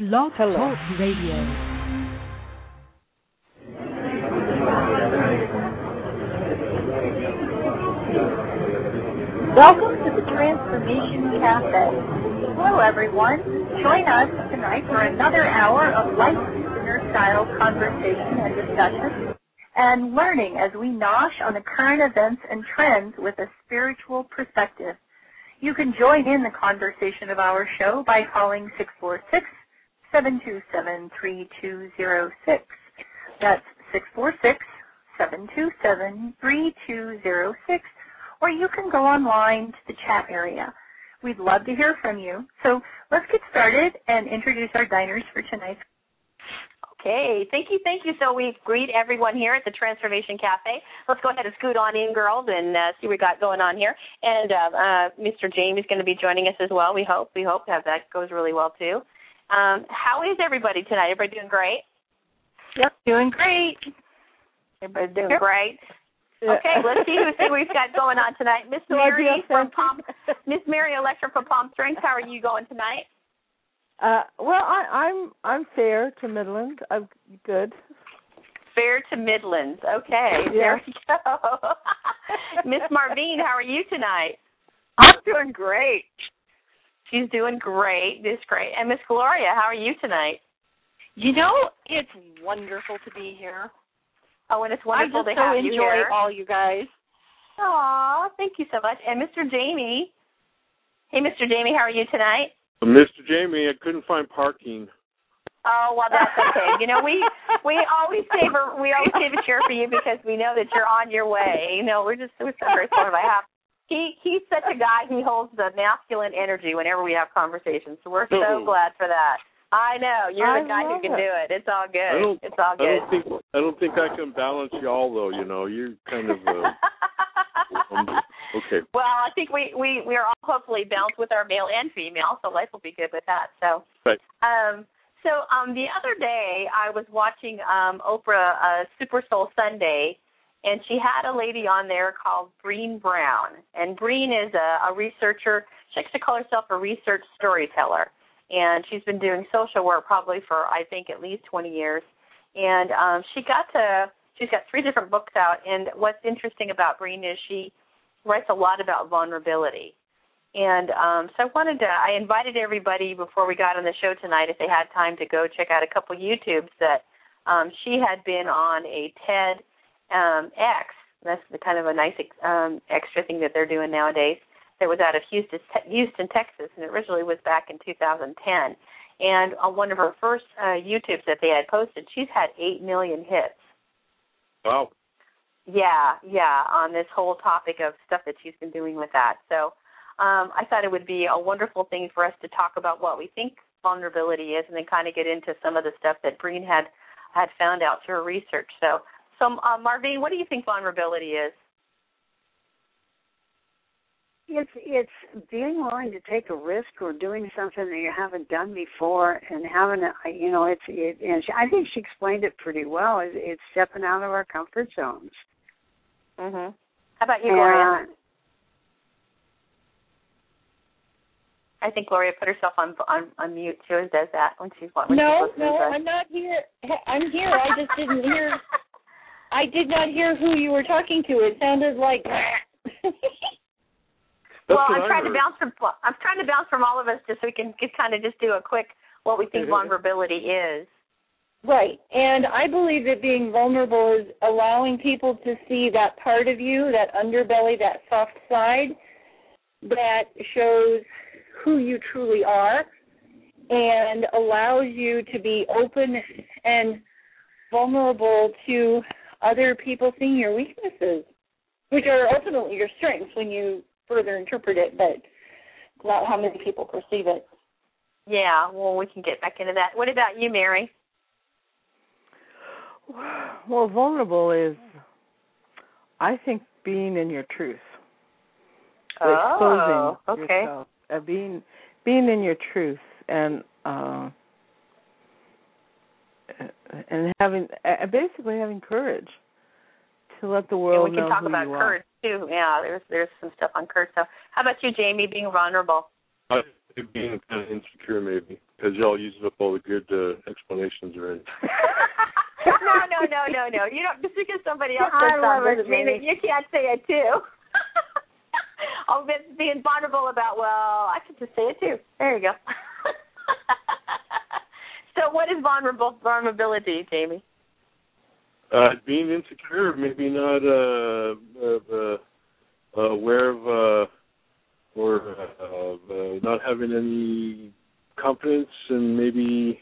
Blog Talk Radio. Welcome to the Transformation Cafe. Hello, everyone. Join us tonight for another hour of life-style conversation and discussion and learning as we nosh on the current events and trends with a spiritual perspective. You can join in the conversation of our show by calling 646-727-3206. That's 646-727-3206. Or you can go online to the chat area. We'd love to hear from you. So let's get started and introduce our diners for tonight. Okay, thank you. So we greet everyone here at the Transformation Cafe. Let's go ahead and scoot on in, girls, and see what we got going on here. And Mr. Jamie's going to be joining us as well. We hope that goes really well too. How is everybody tonight? Everybody doing great? Yep, doing great. Everybody's doing great. Okay, let's see who we've got going on tonight. Miss Mary Electra from Palm Springs. How are you going tonight? Well, I'm fair to Midland. I'm good. Fair to Midlands. Okay. Yeah. There we go. Miss Marvine, how are you tonight? I'm doing great. She's doing great. This great. And Miss Gloria, how are you tonight? You know, it's wonderful to be here. Oh, and it's wonderful to have you here. I here. enjoy all you guys. Aw, thank you so much. And Mr. Jamie. Hey, Mr. Jamie, how are you tonight? Mr. Jamie, I couldn't find parking. Oh, well, that's okay. You know, we always save a chair for you because we know that you're on your way. You know, we're so very supportive. He's such a guy. He holds the masculine energy whenever we have conversations. So we're so glad for that. I know you're the guy who can do it. It's all good. It's all good. I don't think I can balance y'all though. You know, you're kind of. Okay. Well, I think we are all hopefully balanced with our male and female, so life will be good with that. So. Right. The other day I was watching Oprah Super Soul Sunday, and she had a lady on there called Breen Brown, and Breen is a researcher. She likes to call herself a research storyteller. And she's been doing social work probably for, I think, at least 20 years. And she's got 3 different books out. And what's interesting about Breen is she writes a lot about vulnerability. And so I invited everybody before we got on the show tonight, if they had time, to go check out a couple YouTubes that she had been on a TED X. That's the kind of a nice extra thing that they're doing nowadays. That was out of Houston, Texas, and it originally was back in 2010. And on one of her first YouTubes that they had posted, she's had 8 million hits. Wow. Yeah, on this whole topic of stuff that she's been doing with that. So I thought it would be a wonderful thing for us to talk about what we think vulnerability is and then kind of get into some of the stuff that Breen had found out through her research. So Marvine, what do you think vulnerability is? It's being willing to take a risk or doing something that you haven't done before, and having and I think she explained it pretty well. It's stepping out of our comfort zones. Mhm. How about you, Gloria? I think Gloria put herself on mute. She always does that when she's watching. No, I'm not here. I'm here. I just didn't hear. I did not hear who you were talking to. It sounded like. Well, I'm trying to bounce from all of us just so we can kind of just do a quick what we think vulnerability is. Right, and I believe that being vulnerable is allowing people to see that part of you, that underbelly, that soft side that shows who you truly are and allows you to be open and vulnerable to other people seeing your weaknesses, which are ultimately your strengths when you further interpret it, but not how many people perceive it. Yeah, well, we can get back into that. What about you, Mary? Well, vulnerable is, I think, being in your truth. Exposing yourself. Being in your truth and basically having courage to let the world know who you are. We can talk about courage too. Yeah, there's some stuff on courage. So, how about you, Jamie? Being vulnerable. I think being kind of insecure, maybe, because y'all used up all the good explanations already. No. You don't, just because somebody else says something doesn't mean that you can't say it too. I'm being vulnerable about, well, I could just say it too. There you go. So what is vulnerability, Jamie? Being insecure, maybe not aware of or not having any confidence, and maybe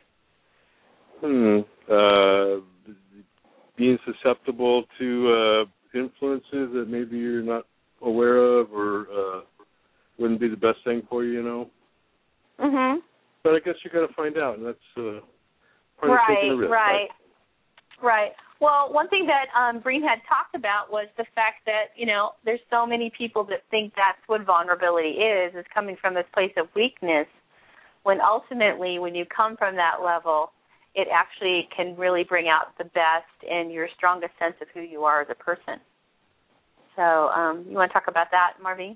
being susceptible to influences that maybe you're not aware of or wouldn't be the best thing for you, you know. Mhm. But I guess you got to find out, and that's part of taking a risk. Right. Well, one thing that Breen had talked about was the fact that, you know, there's so many people that think that's what vulnerability is coming from this place of weakness, when ultimately when you come from that level, it actually can really bring out the best and your strongest sense of who you are as a person. So you want to talk about that, Marvine?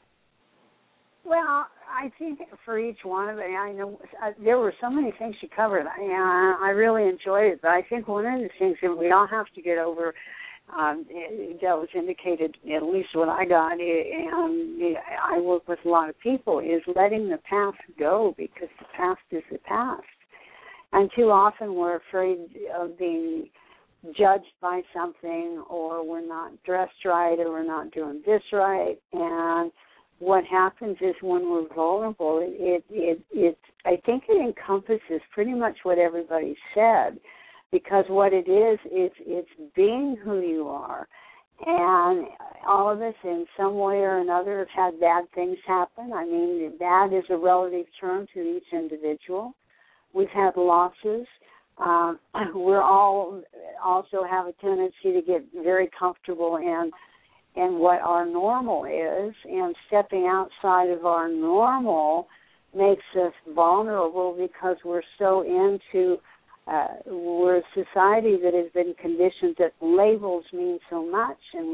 Well, I think for each one of it, I know there were so many things she covered. I really enjoyed it, but I think one of the things that we all have to get over that was indicated, at least what I got, and I work with a lot of people, is letting the past go, because the past is the past. And too often we're afraid of being judged by something, or we're not dressed right, or we're not doing this right. And what happens is when we're vulnerable, I think it encompasses pretty much what everybody said, because what it is, it's being who you are. And all of us in some way or another have had bad things happen. I mean, bad is a relative term to each individual. We've had losses. We're all also have a tendency to get very comfortable in what our normal is, and stepping outside of our normal makes us vulnerable, because we're so into we're a society that has been conditioned that labels mean so much, and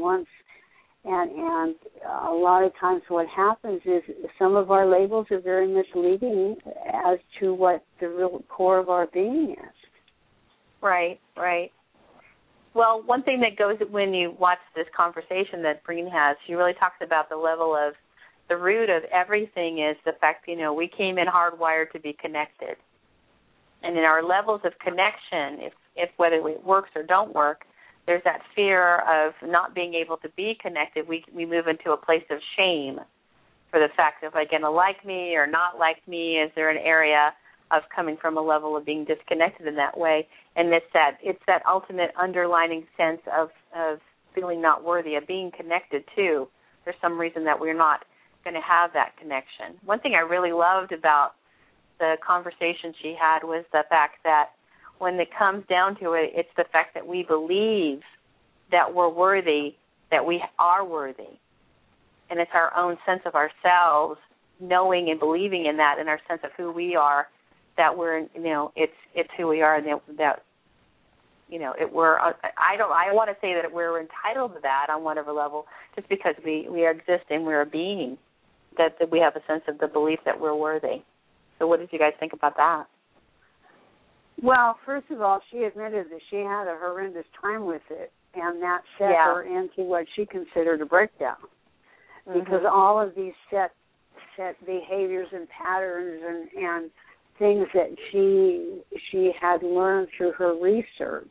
a lot of times what happens is some of our labels are very misleading as to what the real core of our being is. Right. Well, one thing that goes when you watch this conversation that Breen has, she really talks about the level of the root of everything is the fact, you know, we came in hardwired to be connected. And in our levels of connection, if whether it works or don't work, there's that fear of not being able to be connected. We move into a place of shame for the fact of, like, going to like me or not like me. Is there an area of coming from a level of being disconnected in that way? And it's that ultimate underlining sense of feeling not worthy, of being connected to. There's some reason that we're not going to have that connection. One thing I really loved about the conversation she had was the fact that when it comes down to it, it's the fact that we believe that we're worthy, that we are worthy. And it's our own sense of ourselves, knowing and believing in that, and our sense of who we are, that we're, you know, it's who we are, and that you know, I want to say that we're entitled to that on whatever level, just because we exist and we're a being, that we have a sense of the belief that we're worthy. So what did you guys think about that? Well, first of all, she admitted that she had a horrendous time with it, and that set her into what she considered a breakdown, because all of these set behaviors and patterns and things that she had learned through her research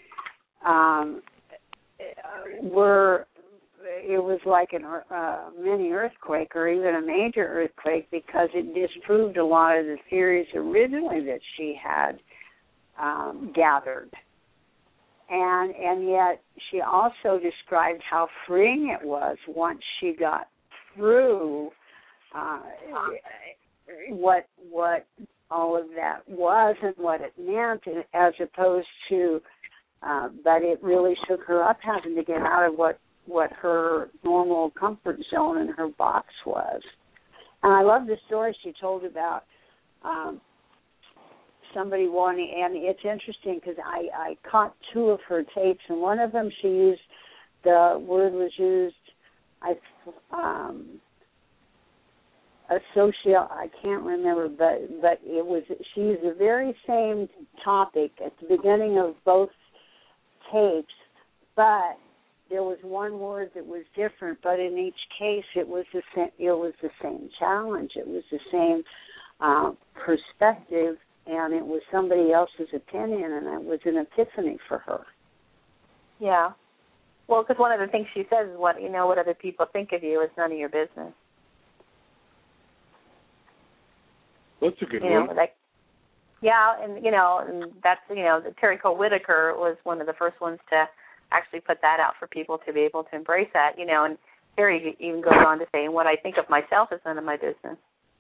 it was like a mini earthquake, or even a major earthquake, because it disproved a lot of the theories originally that she had gathered. And yet she also described how freeing it was once she got through what all of that was and what it meant, as opposed to, but it really shook her up having to get out of what her normal comfort zone in her box was. And I love the story she told about somebody wanting, and it's interesting because I caught two of her tapes, and one of them she used, the word was used, I can't remember, but it was, she used the very same topic at the beginning of both tapes, but there was one word that was different, but in each case it was the same challenge. It was the same perspective, and it was somebody else's opinion, and it was an epiphany for her. Yeah. Well, because one of the things she says is what other people think of you is none of your business. That's a good one. And that's, Terry Cole Whitaker was one of the first ones to actually put that out for people to be able to embrace that, and Terry even goes on to say, and what I think of myself is none of my business.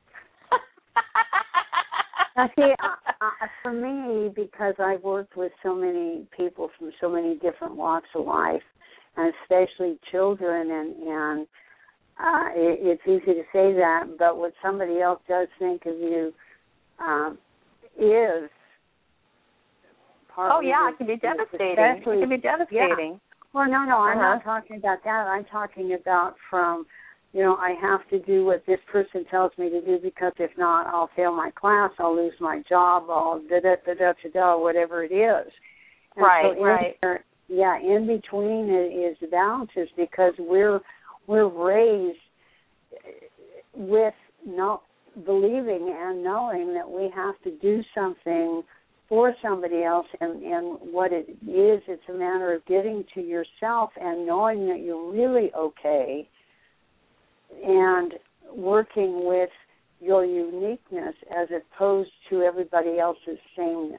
Now, see, for me, because I've worked with so many people from so many different walks of life, and especially children, and it's easy to say that, but what somebody else does think of you is part of it can be devastating. It can be devastating. Yeah. Well, no, I'm not talking about that. I'm talking about from, I have to do what this person tells me to do, because if not, I'll fail my class, I'll lose my job, I'll whatever it is. And right. In between is the balances, because we're raised with believing and knowing that we have to do something for somebody else, and what it is, it's a matter of getting to yourself and knowing that you're really okay and working with your uniqueness as opposed to everybody else's sameness.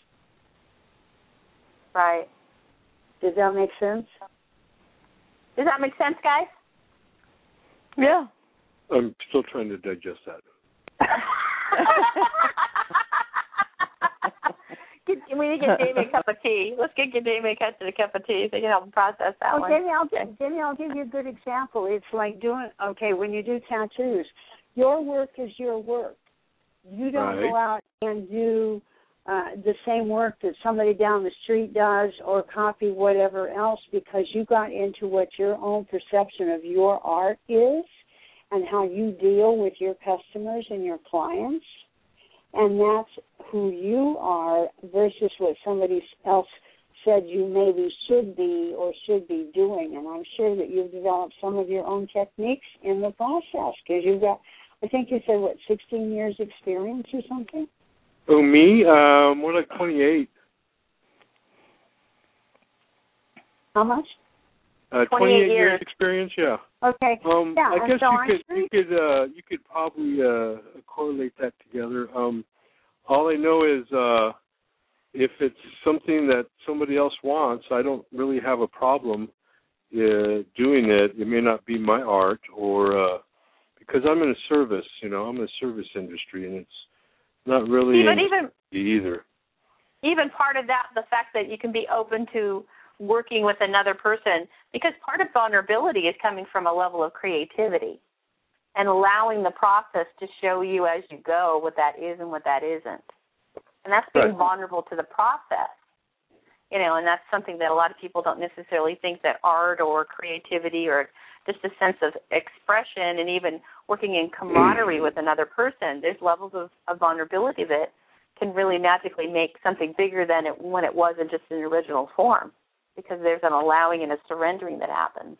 Right. Does that make sense? Does that make sense, guys? Yeah. I'm still trying to digest that. We need to get Jamie a cup of tea. Let's get Jamie a cup of tea so you can help him process that one. Jamie, I'll give you a good example. It's like when you do tattoos, your work is your work. You don't go out and do the same work that somebody down the street does or copy whatever else, because you got into what your own perception of your art is and how you deal with your customers and your clients. And that's who you are versus what somebody else said you maybe should be or should be doing. And I'm sure that you've developed some of your own techniques in the process, because you've got, I think you said, 16 years experience or something? Oh, me? More like 28. How much? 28 years experience, yeah. Okay. I guess you could probably correlate that together. All I know is if it's something that somebody else wants, I don't really have a problem doing it. It may not be my art, or because I'm in a service, I'm in a service industry, and it's not really either. Even part of that, the fact that you can be open to working with another person, because part of vulnerability is coming from a level of creativity and allowing the process to show you as you go what that is and what that isn't. And that's being vulnerable to the process, and that's something that a lot of people don't necessarily think that art or creativity or just a sense of expression and even working in camaraderie with another person, there's levels of vulnerability that can really magically make something bigger than when it was in just an original form, because there's an allowing and a surrendering that happens.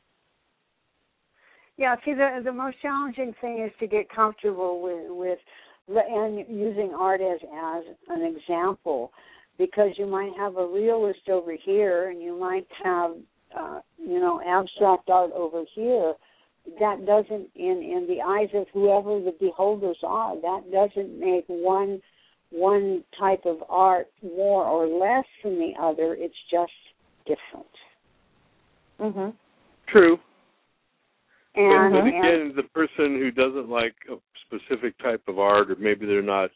Yeah, see, the most challenging thing is to get comfortable with and using art as an example, because you might have a realist over here and you might have, abstract art over here. That doesn't, in the eyes of whoever the beholders are, that doesn't make one type of art more or less than the other. It's just different. Mhm. True. And again, the person who doesn't like a specific type of art, or maybe they're not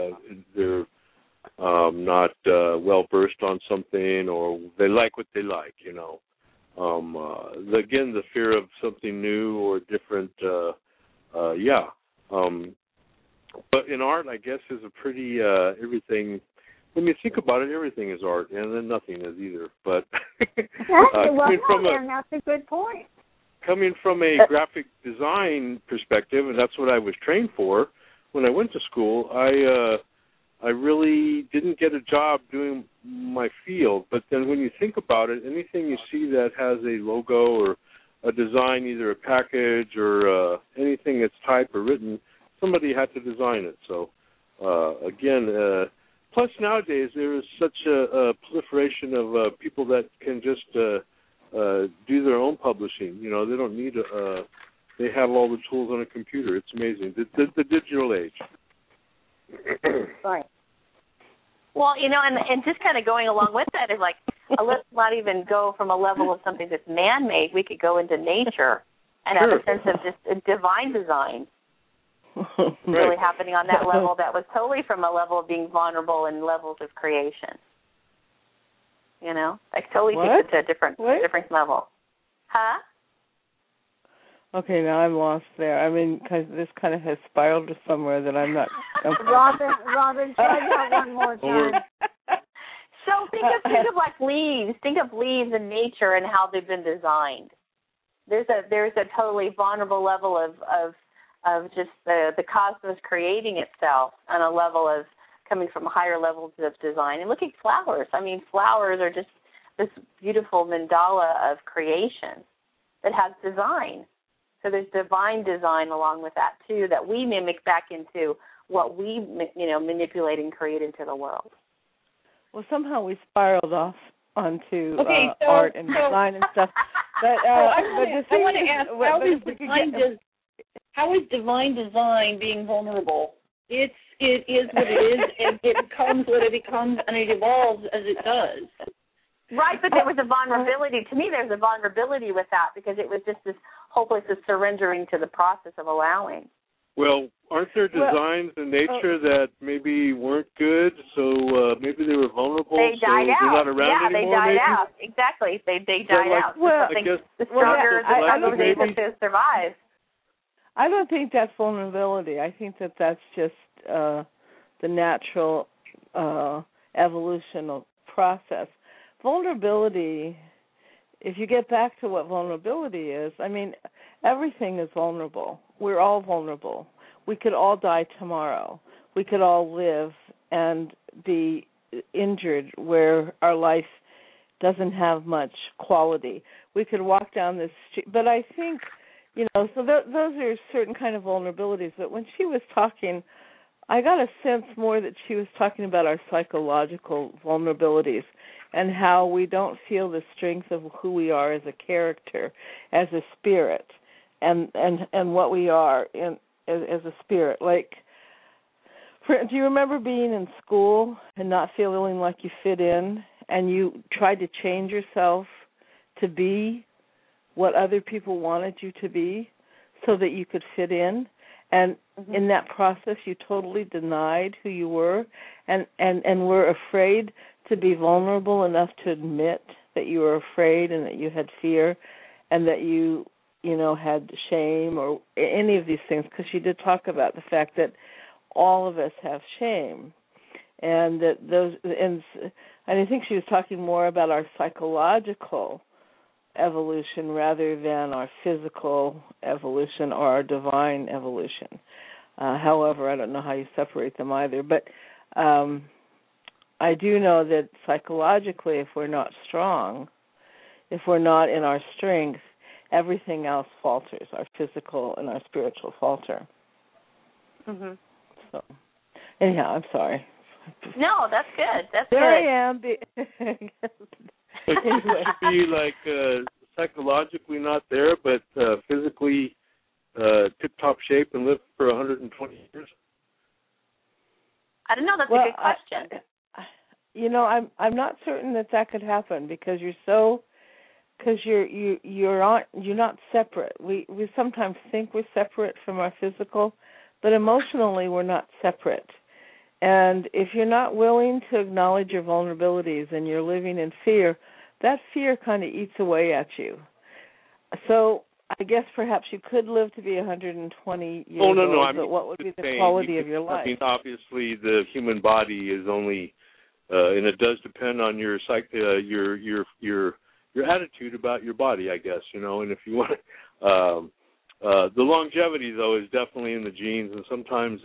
well versed on something, or they like what they like, again, the fear of something new or different, but in art, I guess, is a pretty everything. When you think about it, everything is art, and then nothing is either. But and that's a good point. coming from a graphic design perspective, and that's what I was trained for when I went to school, I really didn't get a job doing my field. But then when you think about it, anything you see that has a logo or a design, either a package or anything that's typed or written, somebody had to design it. So, again, plus nowadays there is such a proliferation of people that can just do their own publishing. You know, they don't need they have all the tools on a computer. It's amazing. The digital age. Right. Well, you know, and just kind of going along with that is like, let's not even go from a level of something that's man-made. We could go into nature and have a sense of just a divine design really happening on that level that was totally from a level of being vulnerable and levels of creation. You know, like totally takes it to a different level. Huh? Okay, now I'm lost there. I mean, because this kind of has spiraled to somewhere that I'm not. Robin, try that one more time. So think of like leaves. Think of leaves in nature and how they've been designed. There's a totally vulnerable level of just the cosmos creating itself on a level of coming from higher levels of design. And look at flowers. I mean, flowers are just this beautiful mandala of creation that has design. So there's divine design along with that, too, that we mimic back into what we, manipulate and create into the world. Well, somehow we spiraled off onto art and design and stuff. But I want to ask, how is divine design being vulnerable? It is what it is, and it becomes what it becomes, and it evolves as it does. Right, but there was a vulnerability. To me, there's a vulnerability with that because it was just this hopeless surrendering to the process of allowing. Well, aren't there designs in nature that maybe weren't good, so maybe they were vulnerable, they died out. They're not around they anymore, died maybe? out. Exactly. They died out. Well, the stronger was able to survive. I don't think that's vulnerability. I think that's just the natural evolutional process. Vulnerability, if you get back to what vulnerability is, I mean, everything is vulnerable. We're all vulnerable. We could all die tomorrow. We could all live and be injured where our life doesn't have much quality. We could walk down this street. But I think, so those are certain kind of vulnerabilities. But when she was talking, I got a sense more that she was talking about our psychological vulnerabilities and how we don't feel the strength of who we are as a character, as a spirit, and what we are as a spirit. Like, do you remember being in school and not feeling like you fit in, and you tried to change yourself to be what other people wanted you to be so that you could fit in? And in that process, you totally denied who you were and were afraid to be vulnerable enough to admit that you were afraid and that you had fear and that you had shame or any of these things, because she did talk about the fact that all of us have shame. And that and I think she was talking more about our psychological evolution rather than our physical evolution or our divine evolution. However, I don't know how you separate them either. But I do know that psychologically, if we're not strong, if we're not in our strength, everything else falters. Our physical and our spiritual falter. Mm-hmm. So, anyhow, I'm sorry. No, that's good. That's there good. I am. It should be like psychologically not there, but physically tip-top shape and live for 120 years? I don't know. That's a good question. I'm not certain that could happen because you're not separate. We sometimes think we're separate from our physical, but emotionally we're not separate. And if you're not willing to acknowledge your vulnerabilities and you're living in fear, that fear kind of eats away at you. So I guess perhaps you could live to be 120 years old, but what would be the quality of your life? I mean, obviously the human body is only, and it does depend on your attitude about your body, I guess, and if you want, The longevity, though, is definitely in the genes, and sometimes,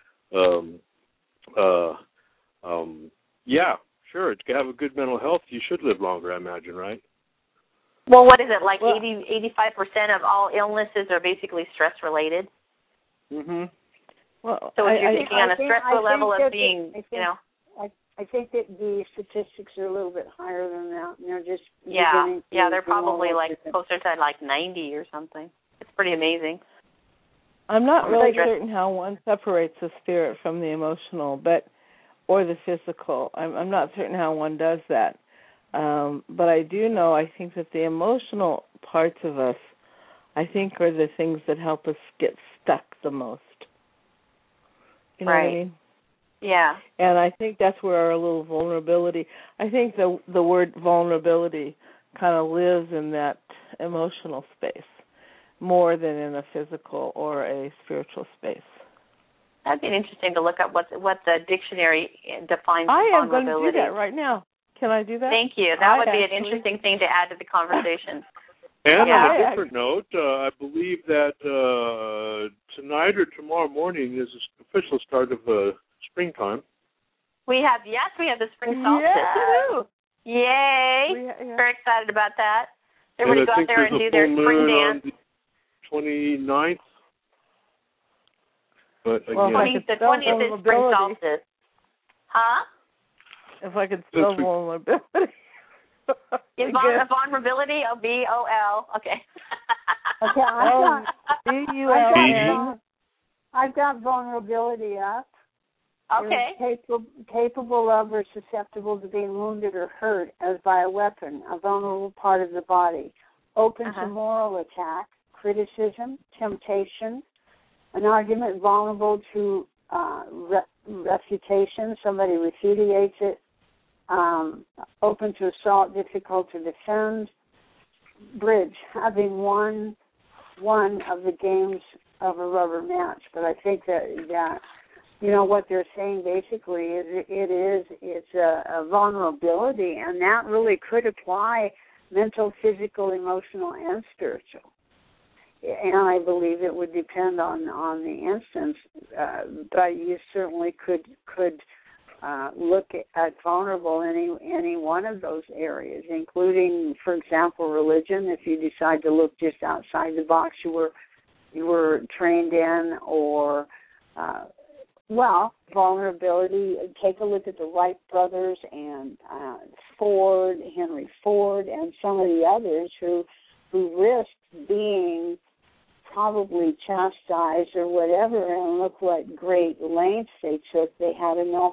yeah, sure, to have a good mental health, you should live longer, I imagine, right? Well, what is it, like 85% of all illnesses are basically stress-related? Mm-hmm. Well, so if you're thinking on a stressful level of being, I think that the statistics are a little bit higher than that. They're just they're probably like closer to like 90 or something. It's pretty amazing. I'm not really certain how one separates the spirit from the emotional, or the physical. I'm not certain how one does that. But I do know, I think that the emotional parts of us, I think, are the things that help us get stuck the most. You know what I mean? Yeah. And I think that's where our little vulnerability, I think the word vulnerability kind of lives in that emotional space more than in a physical or a spiritual space. That'd be interesting to look up what the dictionary defines vulnerability. I am going to do that right now. Can I do that? Thank you. That would be an interesting thing to add to the conversation. And on a different note, I believe that tonight or tomorrow morning is the official start of springtime. We have the spring solstice. Yeah. Yay! Very excited about that. Everybody go out there and do their spring dance. On the 29th. But again, the 20th is spring solstice. Huh? If I could spell vulnerability. Vulnerability, VOL. Okay. Okay, I've got vulnerability up. Okay. Capable of or susceptible to being wounded or hurt as by a weapon, a vulnerable part of the body. Open to moral attack, criticism, temptation, an argument vulnerable to refutation, somebody repudiates it, open to assault, difficult to defend. Bridge, having won one of the games of a rubber match. But I think that what they're saying basically is it's a vulnerability, and that really could apply mental, physical, emotional, and spiritual. And I believe it would depend on the instance, but you certainly could look at vulnerable in any one of those areas, including, for example, religion. If you decide to look just outside the box you were trained in, or vulnerability. Take a look at the Wright brothers and Henry Ford, and some of the others who risked being probably chastised or whatever, and look what great lengths they took. They had enough.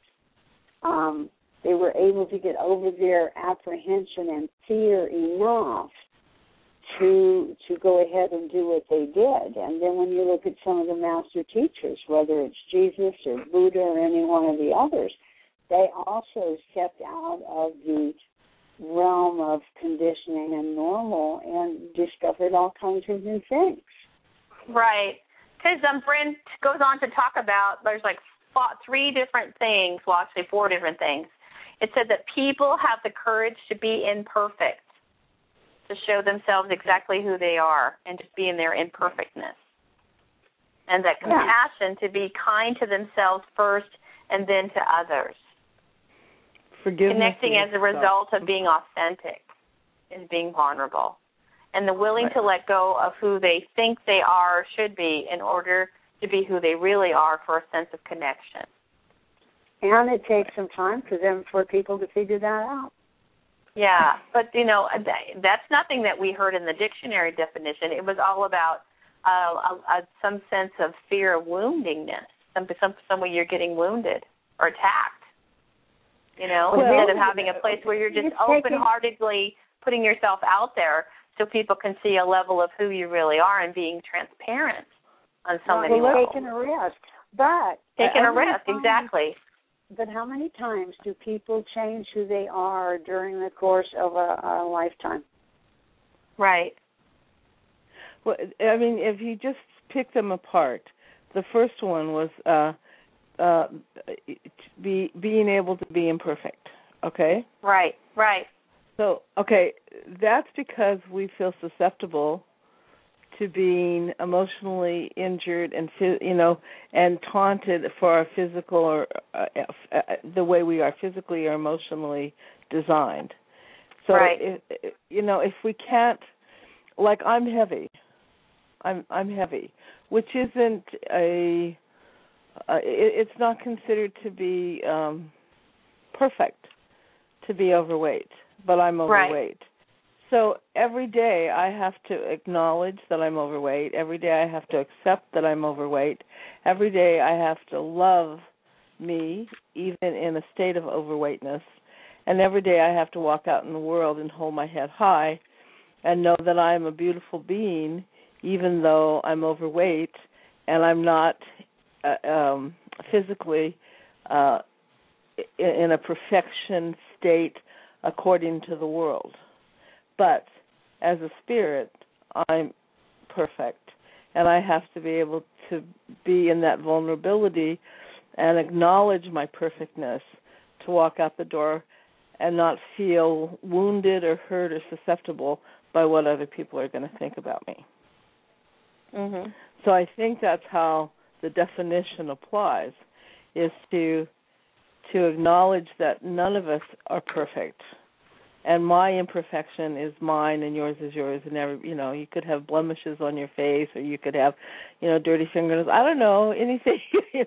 They were able to get over their apprehension and fear enough to go ahead and do what they did. And then when you look at some of the master teachers, whether it's Jesus or Buddha or any one of the others, they also stepped out of the realm of conditioning and normal and discovered all kinds of new things. Right. Because Brent goes on to talk about, there's like 3 different things, well, actually 4 different things. It said that people have the courage to be imperfect, to show themselves exactly who they are and just be in their imperfectness. And that compassion, to be kind to themselves first and then to others. Forgiveness. Connecting as a result of being authentic is being vulnerable. And the willing to let go of who they think they are or should be in order to be who they really are for a sense of connection. And it takes some time for people to figure that out. Yeah, but, that's nothing that we heard in the dictionary definition. It was all about some sense of fear of woundingness, some way you're getting wounded or attacked, instead of having a place where you're just open-heartedly putting yourself out there so people can see a level of who you really are and being transparent on so many levels. Taking a risk. Taking a risk, exactly. But how many times do people change who they are during the course of a lifetime? Right. Well, I mean, if you just pick them apart, the first one was being able to be imperfect, okay? Right. So, that's because we feel susceptible to being emotionally injured and and taunted for our physical or the way we are physically or emotionally designed. So right. if we can't, like, I'm heavy, which isn't it's not considered to be perfect to be overweight, but I'm overweight. Right. So every day I have to acknowledge that I'm overweight. Every day I have to accept that I'm overweight. Every day I have to love me, even in a state of overweightness. And every day I have to walk out in the world and hold my head high and know that I am a beautiful being, even though I'm overweight and I'm not physically in a perfection state according to the world. But as a spirit, I'm perfect, and I have to be able to be in that vulnerability and acknowledge my perfectness to walk out the door and not feel wounded or hurt or susceptible by what other people are going to think about me. Mm-hmm. So I think that's how the definition applies, is to acknowledge that none of us are perfect. And my imperfection is mine, and yours is yours. And you could have blemishes on your face, or you could have, dirty fingernails. I don't know, anything.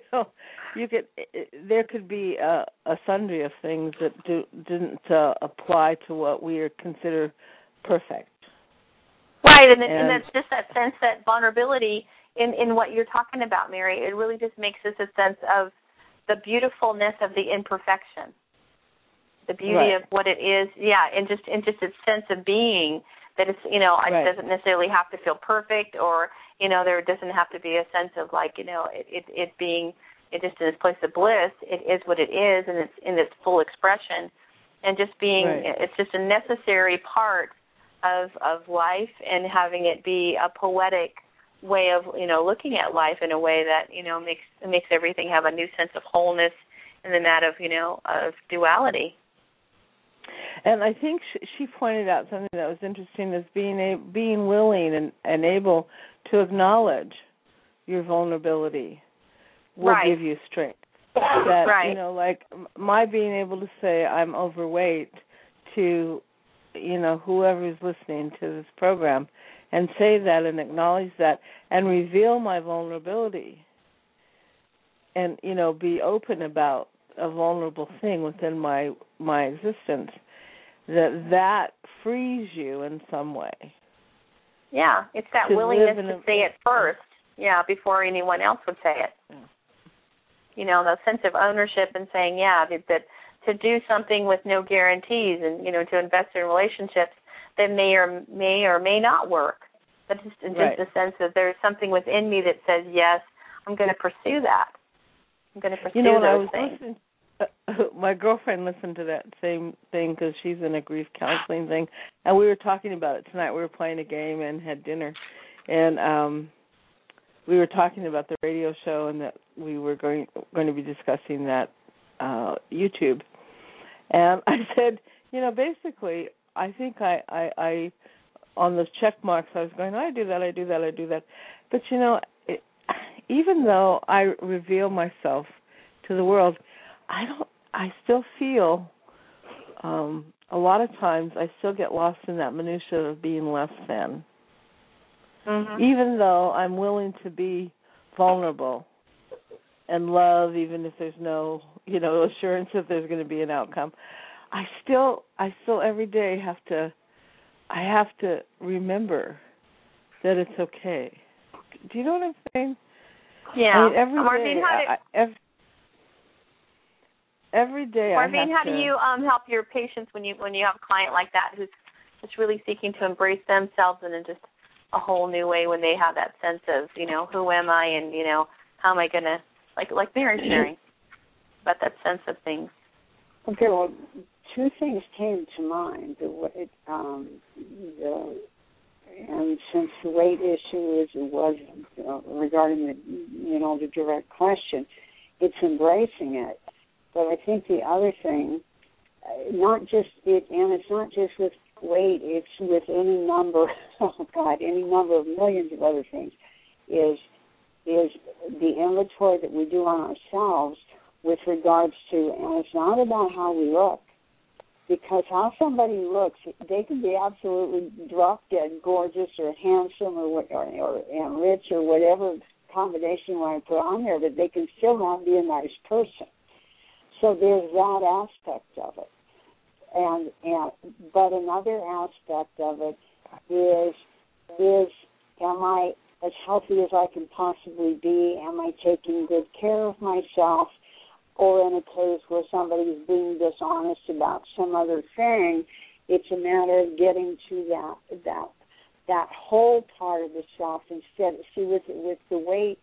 There could be a sundry of things that didn't apply to what we consider perfect. Right, and that's just that sense, that vulnerability in what you're talking about, Mary. It really just makes us a sense of the beautifulness of the imperfection. The beauty of what it is, and just its sense of being, that it's, it doesn't necessarily have to feel perfect, or, there doesn't have to be a sense of, like, it being just in this place of bliss. It is what it is, and it's in its full expression, and just being, it's just a necessary part of life, and having it be a poetic way of, looking at life in a way that, makes everything have a new sense of wholeness in the matter of, of duality. And I think she pointed out something that was interesting, is being willing and able to acknowledge your vulnerability will give you strength. That, like my being able to say I'm overweight to, whoever's listening to this program, and say that and acknowledge that and reveal my vulnerability and, be open about a vulnerable thing within my existence, that frees you in some way. Yeah, it's that willingness to say it first, before anyone else would say it. Yeah. The sense of ownership and saying, that to do something with no guarantees and, to invest in relationships that may or may not work. But just a sense that there's something within me that says, yes, I'm going to pursue that. I'm going to pursue those things. My girlfriend listened to that same thing because she's in a grief counseling thing, and we were talking about it tonight. We were playing a game and had dinner, and we were talking about the radio show, and that we were going to be discussing that YouTube. And I said, basically, I think I on those check marks, I was going, I do that. But, even though I reveal myself to the world, I still feel a lot of times I still get lost in that minutia of being less than. Mm-hmm. Even though I'm willing to be vulnerable and love, even if there's no, assurance that there's going to be an outcome, I still every day have to remember that it's okay. Do you know what I'm saying? Yeah. I mean, every day Marvine, how do you help your patients when you have a client like that who's just really seeking to embrace themselves in just a whole new way, when they have that sense of, who am I, and, how am I going to, like Mary's sharing, about that sense of things? Okay, well, two things came to mind. And since the weight issue was regarding the direct question, it's embracing it. But I think the other thing, it's not just with weight, it's with any number, any number of millions of other things, is the inventory that we do on ourselves with regards to, and it's not about how we look, because how somebody looks, they can be absolutely drop dead gorgeous or handsome or and rich or whatever combination you want to put on there, but they can still not be a nice person. So there's that aspect of it. But another aspect of it is am I as healthy as I can possibly be? Am I taking good care of myself? Or in a case where somebody's being dishonest about some other thing, it's a matter of getting to that whole part of the self instead. See, with the weight,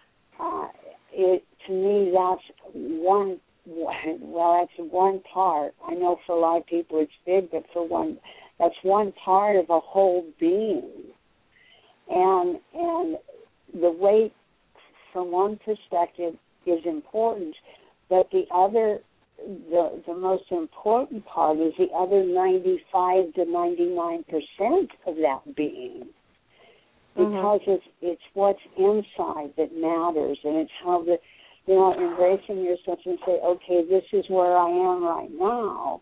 to me that's one. Well, that's one part. I know for a lot of people it's big, but that's one part of a whole being. And the weight, from one perspective, is important, but the other, the most important part is the other 95 to 99% of that being, because it's what's inside that matters, and it's how embracing yourself and say, okay, this is where I am right now.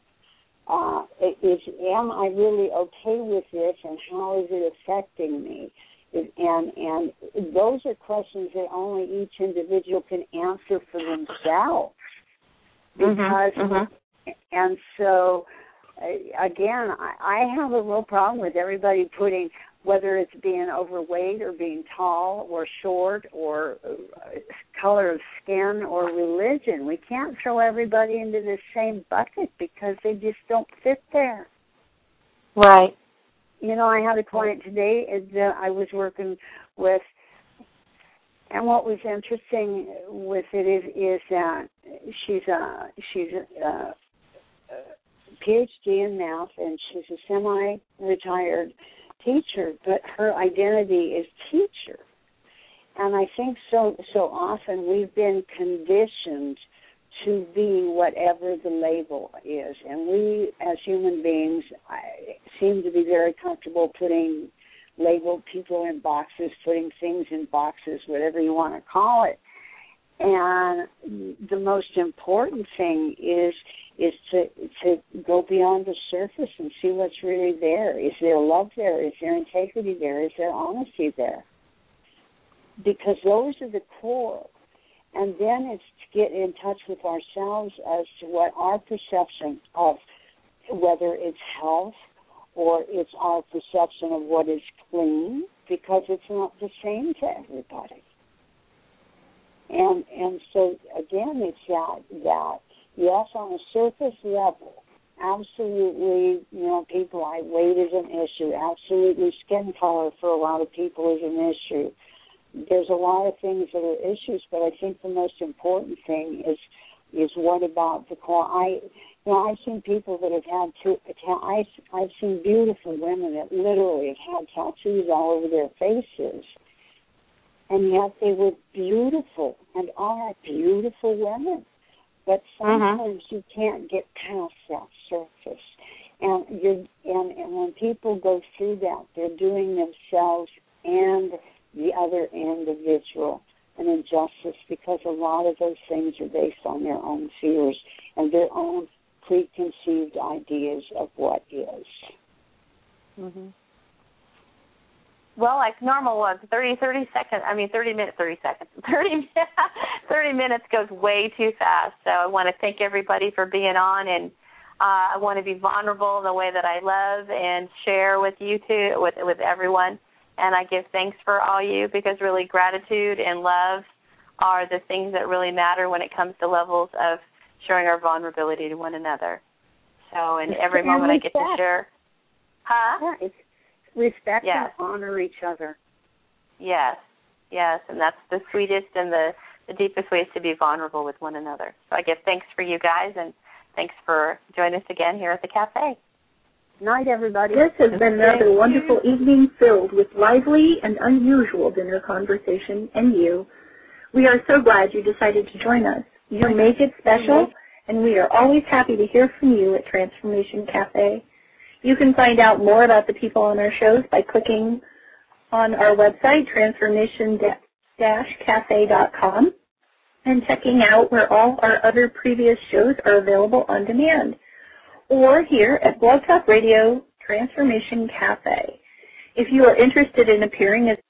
Am I really okay with this, and how is it affecting me? And those are questions that only each individual can answer for themselves. Because, and so, again, I have a real problem with everybody putting, whether it's being overweight or being tall or short or color of skin or religion. We can't throw everybody into the same bucket because they just don't fit there. Right. You know, I had a client today that I was working with, and what was interesting with it is that she's a PhD in math, and she's a semi-retired teacher, but her identity is teacher. And I think so often we've been conditioned to be whatever the label is. And we, as human beings, seem to be very comfortable putting labeled people in boxes, putting things in boxes, whatever you want to call it. And the most important thing is to go beyond the surface and see what's really there. Is there love there? Is there integrity there? Is there honesty there? Because those are the core. And then it's to get in touch with ourselves as to what our perception of whether it's health or it's our perception of what is clean, because it's not the same to everybody. And so, again, it's that yes, on a surface level, absolutely, people, weight is an issue. Absolutely, skin color for a lot of people is an issue. There's a lot of things that are issues, but I think the most important thing is what about the core. I've seen people that have had I've seen beautiful women that literally have had tattoos all over their faces, and yet they were beautiful and are beautiful women. But sometimes you can't get past that surface. And when people go through that, they're doing themselves and the other individual an injustice, because a lot of those things are based on their own fears and their own preconceived ideas of what is. Well, like normal was 30 minutes goes way too fast. So I want to thank everybody for being on, and I want to be vulnerable in the way that I love and share with you too, with everyone. And I give thanks for all you, because really gratitude and love are the things that really matter when it comes to levels of showing our vulnerability to one another. So in every moment I get to share. Yeah, it's respect and honor each other. Yes, and that's the sweetest and the deepest ways to be vulnerable with one another. So I give thanks for you guys, and thanks for joining us again here at the cafe. Night, everybody. This has been another wonderful evening filled with lively and unusual dinner conversation and you. We are so glad you decided to join us. You make it special, and we are always happy to hear from you at Transformation Cafe. You can find out more about the people on our shows by clicking on our website, transformation-cafe.com, and checking out where all our other previous shows are available on demand, or here at Blog Talk Radio Transformation Cafe. If you are interested in appearing as